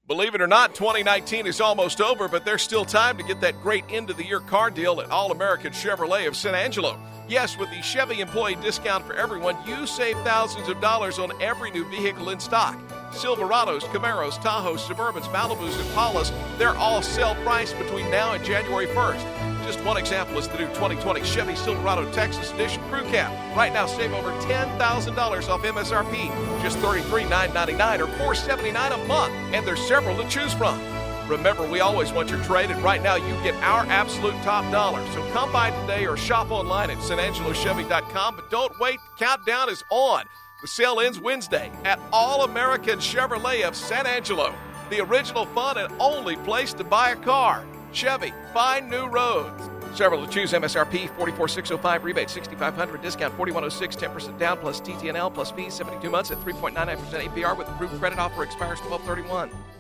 Believe it or not, 2019 is almost over, but there's still time to get that great end-of-the-year car deal at All-American Chevrolet of San Angelo. Yes, with the Chevy Employee Discount for Everyone, you save thousands of dollars on every new vehicle in stock. Silverados, Camaros, Tahoes, Suburbans, Malibus, and Palas, they're all sell price between now and January 1st. Just one example is the new 2020 Chevy Silverado Texas Edition Crew Cab. Right now, save over $10,000 off MSRP, just $33,999 or $479 a month, and there's several to choose from. Remember, we always want your trade, and right now you get our absolute top dollar. So come by today or shop online at sanangelochevy.com, but don't wait, the countdown is on. The sale ends Wednesday at All-American Chevrolet of San Angelo, the original fun and only place to buy a car. Chevy, find new roads. Several to choose. MSRP $44,605, rebate $6,500, discount $4,106, 10% down plus TTNL plus fees, 72 months at 3.99% APR with approved credit. Offer expires 12/31.